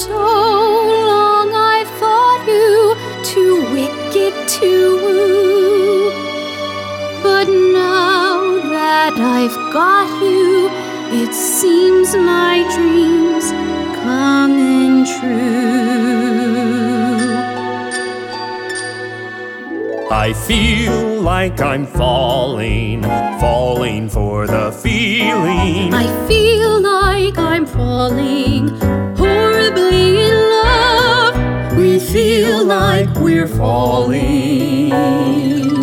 so long I thought you too wicked to woo, but now that I've got you, it seems my dreams coming true. I feel like I'm falling for the feeling. I feel like I'm falling horribly in love. We feel like we're falling.